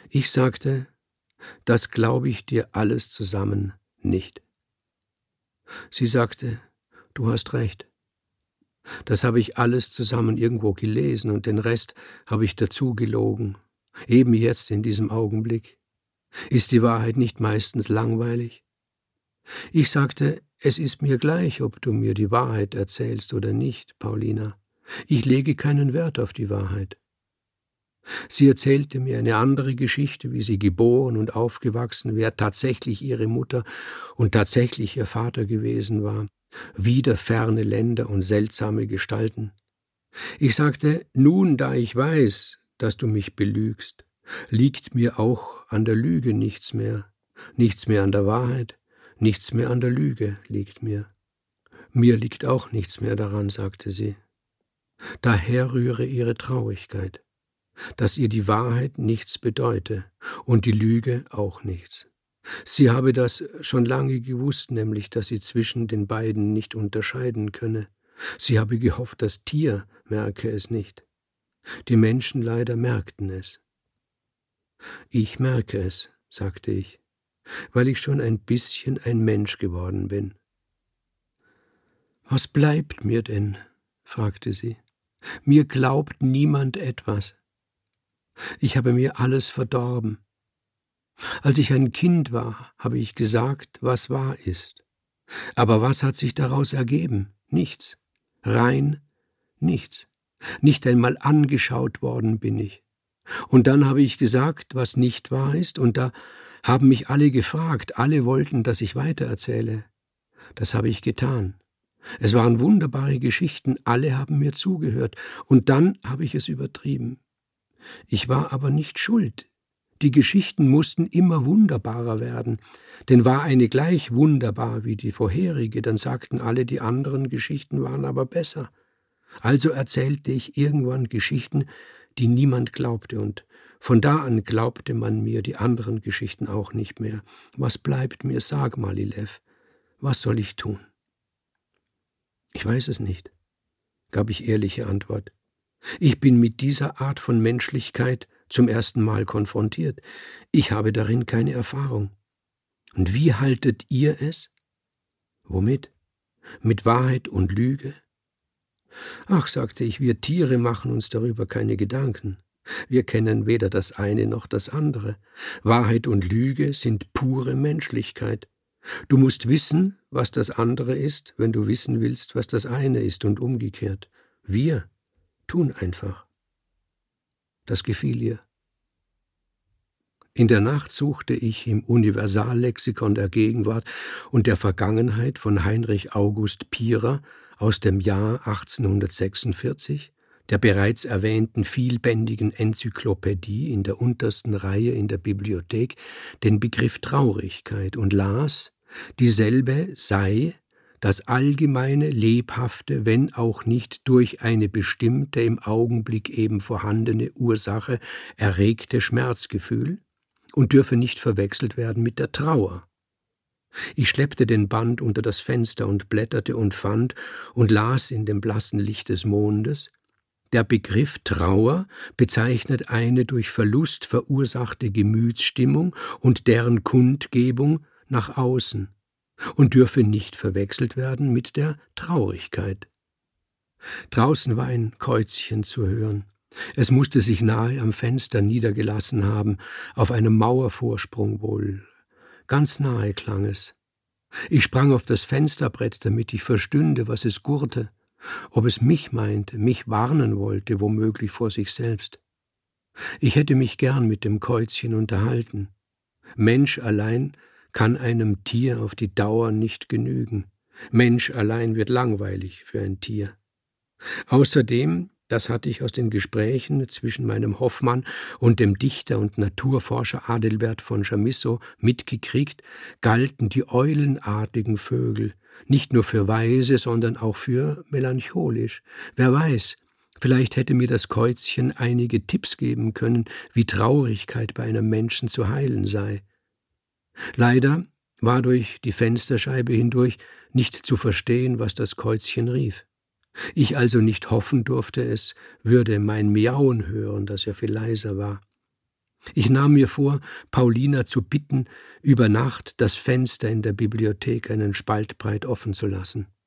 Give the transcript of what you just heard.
Ich sagte, das glaube ich dir alles zusammen nicht. Sie sagte, du hast recht. Das habe ich alles zusammen irgendwo gelesen und den Rest habe ich dazu gelogen. Eben jetzt in diesem Augenblick. Ist die Wahrheit nicht meistens langweilig? Ich sagte, es ist mir gleich, ob du mir die Wahrheit erzählst oder nicht, Paulina. Ich lege keinen Wert auf die Wahrheit. Sie erzählte mir eine andere Geschichte, wie sie geboren und aufgewachsen, wer tatsächlich ihre Mutter und tatsächlich ihr Vater gewesen war, wieder ferne Länder und seltsame Gestalten. Ich sagte, nun, da ich weiß, dass du mich belügst, liegt mir auch an der Lüge nichts mehr an der Wahrheit, nichts mehr an der Lüge liegt mir. Mir liegt auch nichts mehr daran, sagte sie. Daher rühre ihre Traurigkeit, dass ihr die Wahrheit nichts bedeute und die Lüge auch nichts. Sie habe das schon lange gewusst, nämlich, dass sie zwischen den beiden nicht unterscheiden könne. Sie habe gehofft, das Tier merke es nicht. Die Menschen leider merkten es. Ich merke es, sagte ich, weil ich schon ein bisschen ein Mensch geworden bin. Was bleibt mir denn? Fragte sie. Mir glaubt niemand etwas. Ich habe mir alles verdorben. Als ich ein Kind war, habe ich gesagt, was wahr ist. Aber was hat sich daraus ergeben? Nichts. Rein nichts. Nicht einmal angeschaut worden bin ich. Und dann habe ich gesagt, was nicht wahr ist, und da haben mich alle gefragt, alle wollten, dass ich weitererzähle. Das habe ich getan. Es waren wunderbare Geschichten, alle haben mir zugehört, und dann habe ich es übertrieben. Ich war aber nicht schuld. Die Geschichten mussten immer wunderbarer werden, denn war eine gleich wunderbar wie die vorherige, dann sagten alle, die anderen Geschichten waren aber besser. Also erzählte ich irgendwann Geschichten, die niemand glaubte, und von da an glaubte man mir die anderen Geschichten auch nicht mehr. Was bleibt mir? Sag mal, Lilev, was soll ich tun? Ich weiß es nicht, gab ich ehrliche Antwort. Ich bin mit dieser Art von Menschlichkeit zum ersten Mal konfrontiert. Ich habe darin keine Erfahrung. Und wie haltet ihr es? Womit? Mit Wahrheit und Lüge? Ach, sagte ich, wir Tiere machen uns darüber keine Gedanken. Wir kennen weder das eine noch das andere. Wahrheit und Lüge sind pure Menschlichkeit. Du musst wissen, was das andere ist, wenn du wissen willst, was das eine ist, und umgekehrt. Wir tun einfach. Das gefiel ihr. In der Nacht suchte ich im Universallexikon der Gegenwart und der Vergangenheit von Heinrich August Pirer aus dem Jahr 1846, der bereits erwähnten vielbändigen Enzyklopädie in der untersten Reihe in der Bibliothek, den Begriff Traurigkeit und las, dieselbe sei das allgemeine, lebhafte, wenn auch nicht durch eine bestimmte, im Augenblick eben vorhandene Ursache erregte Schmerzgefühl und dürfe nicht verwechselt werden mit der Trauer. Ich schleppte den Band unter das Fenster und blätterte und fand und las in dem blassen Licht des Mondes: Der Begriff Trauer bezeichnet eine durch Verlust verursachte Gemütsstimmung und deren Kundgebung nach außen und dürfe nicht verwechselt werden mit der Traurigkeit. Draußen war ein Käuzchen zu hören. Es musste sich nahe am Fenster niedergelassen haben, auf einem Mauervorsprung wohl. Ganz nahe klang es. Ich sprang auf das Fensterbrett, damit ich verstünde, was es gurrte, ob es mich meinte, mich warnen wollte, womöglich vor sich selbst. Ich hätte mich gern mit dem Käuzchen unterhalten. Mensch allein kann einem Tier auf die Dauer nicht genügen. Mensch allein wird langweilig für ein Tier. Außerdem, das hatte ich aus den Gesprächen zwischen meinem Hoffmann und dem Dichter und Naturforscher Adelbert von Chamisso mitgekriegt, galten die eulenartigen Vögel nicht nur für weise, sondern auch für melancholisch. Wer weiß, vielleicht hätte mir das Käuzchen einige Tipps geben können, wie Traurigkeit bei einem Menschen zu heilen sei. Leider war durch die Fensterscheibe hindurch nicht zu verstehen, was das Käuzchen rief. Ich also nicht hoffen durfte, es würde mein Miauen hören, das ja viel leiser war. Ich nahm mir vor, Paulina zu bitten, über Nacht das Fenster in der Bibliothek einen Spalt breit offen zu lassen.